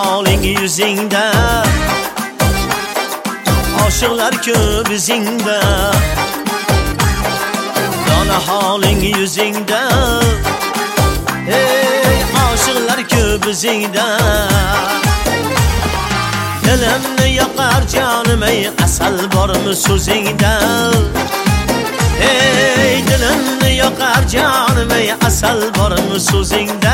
holing yuzingda, oshiqlar ko'p izingda. Dona holing yuzingda, ey oshiqlar ko'p izingda. Dilimni yoqar jonim ey asal bormi so'zingda. Ey dilimni yoqar jonim ey asal bormi so'zingda.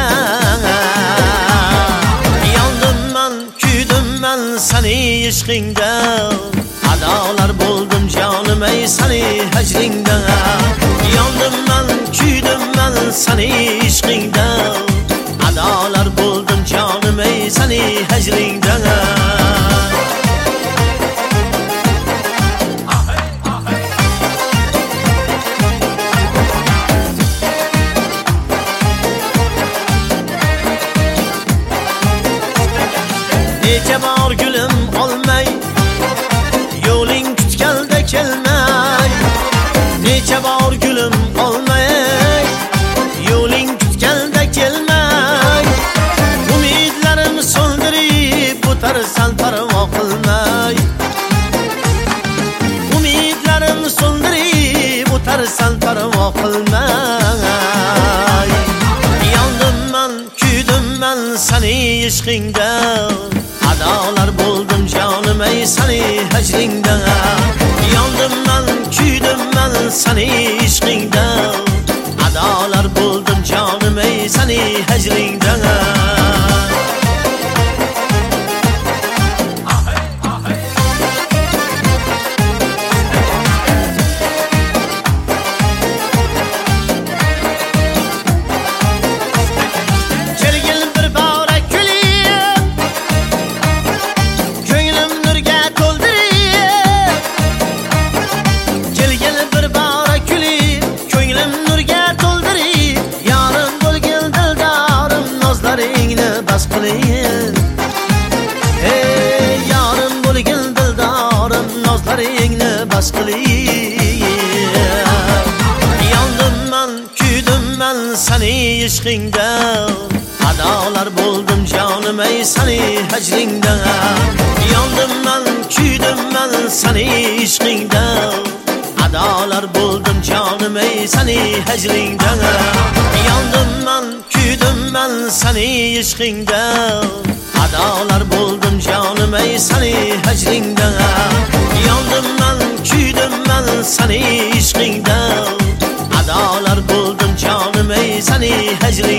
Yondim men, kuydim men seni ishqingda. Adolar bo'ldim jonim ey seni hajringda. Yondim men, kuydim men seni ishqingda. Adolar bo'ldim jonim ey seni hajringda. Necha bor gulim olmay, yo'ling kutganda kelmay. Necha bor gulim olmay, yo'ling kutganda kelmay. Umidlarim so'ndirib o'tarsan parvo qilmay. Umidlarim so'ndirib o'tarsan parvo qilmay. Yondim men, kuydim men seni ishqingda. Adolar bo'ldim jonim ey seni hajringda. Yondim men, kuydim men seni ishqingda. Adolar bo'ldim jonim ey seni hajringda. Ey yarim bo'lgin dildorim nozlaringni bas qiling. Yondim men, kuydim men seni ishqingda. Adolar bo'ldim jonim ey seni hajringda. Yondim men, kuydim men seni ishqingda. Adolar bo'ldim jonim ey seni hajringda. Yondim men, kuydim men seni ishqingda. Adolar bo'ldim jonim ey seni hajringda. Yondim men, kuydim men seni ishqingda. Adolar bo'ldim jonim ey seni hajringda.